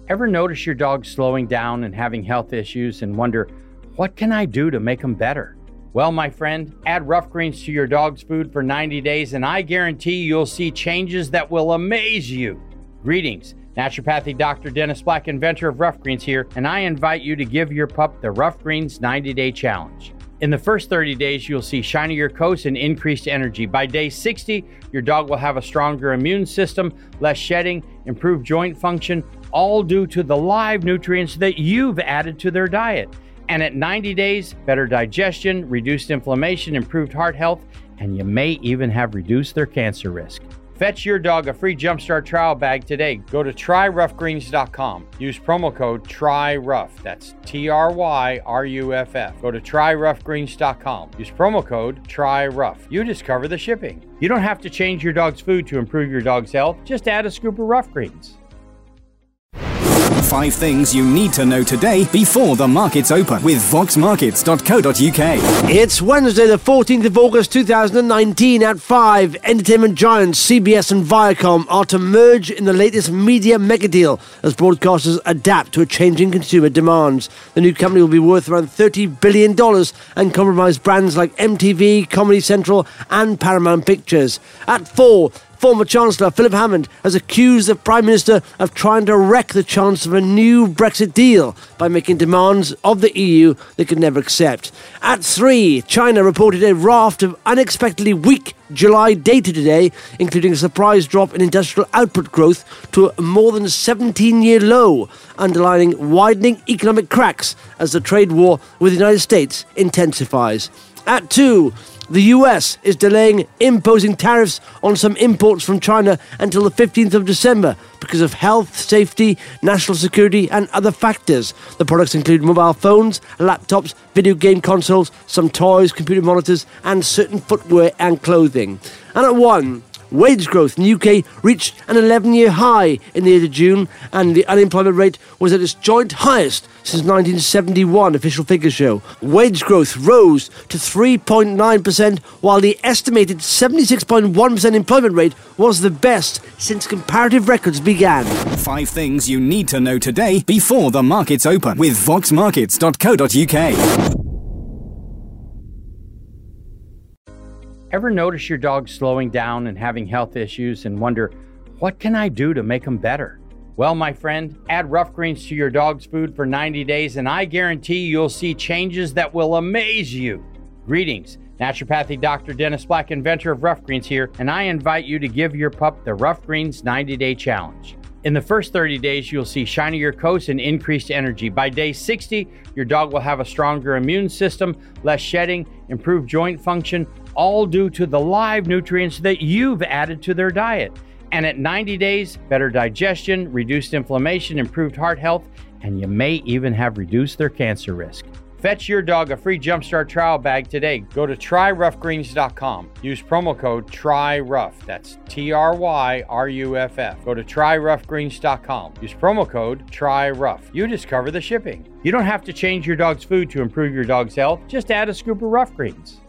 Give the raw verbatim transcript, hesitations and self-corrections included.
Ever notice your dog slowing down and having health issues and wonder, what can I do to make them better? Well, my friend, add Rough Greens to your dog's food for ninety days and I guarantee you'll see changes that will amaze you. Greetings, naturopathic Doctor Dennis Black, inventor of Rough Greens here, and I invite you to give your pup the Rough Greens ninety day challenge. In the first thirty days, you'll see shinier coats and increased energy. By day sixty, your dog will have a stronger immune system, less shedding, improved joint function, all due to the live nutrients that you've added to their diet. And at ninety days, better digestion, reduced inflammation, improved heart health, and you may even have reduced their cancer risk. Fetch your dog a free Jumpstart trial bag today. Go to try rough greens dot com. Use promo code TRYROUGH. That's T R Y R U F F. Go to try rough greens dot com. Use promo code TRYROUGH. You discover the shipping. You don't have to change your dog's food to improve your dog's health. Just add a scoop of Rough Greens. Five things you need to know today before the markets open with vox markets dot co dot U K. It's Wednesday, the fourteenth of August, two thousand nineteen at five. Entertainment giants C B S and Viacom are to merge in the latest media mega deal as broadcasters adapt to a changing consumer demands. The new company will be worth around thirty billion dollars and compromise brands like M T V, Comedy Central and Paramount Pictures. At four, former Chancellor Philip Hammond has accused the Prime Minister of trying to wreck the chance of a new Brexit deal by making demands of the E U they could never accept. At three, China reported a raft of unexpectedly weak July data today, including a surprise drop in industrial output growth to a more than seventeen-year low, underlining widening economic cracks as the trade war with the United States intensifies. At two, the U S is delaying imposing tariffs on some imports from China until the fifteenth of December because of health, safety, national security and other factors. The products include mobile phones, laptops, video game consoles, some toys, computer monitors and certain footwear and clothing. And at one, wage growth in the U K reached an eleven-year high in the end of June and the unemployment rate was at its joint highest since nineteen seventy-one, official figures show. Wage growth rose to three point nine percent while the estimated seventy-six point one percent employment rate was the best since comparative records began. Five things you need to know today before the markets open with vox markets dot co dot U K. Ever notice your dog slowing down and having health issues and wonder, what can I do to make them better? Well, my friend, add Rough Greens to your dog's food for ninety days and I guarantee you'll see changes that will amaze you. Greetings, naturopathic Doctor Dennis Black, inventor of Rough Greens here, and I invite you to give your pup the Rough Greens ninety day challenge. In the first thirty days, you'll see shinier coats and increased energy. By day sixty, your dog will have a stronger immune system, less shedding, improved joint function, all due to the live nutrients that you've added to their diet. And at ninety days, better digestion, reduced inflammation, improved heart health, and you may even have reduced their cancer risk. Fetch your dog a free Jumpstart trial bag today. Go to try rough greens dot com. Use promo code TRYROUGH. That's T R Y R U F F. Go to try rough greens dot com. Use promo code TRYROUGH. You discover the shipping. You don't have to change your dog's food to improve your dog's health. Just add a scoop of Rough Greens.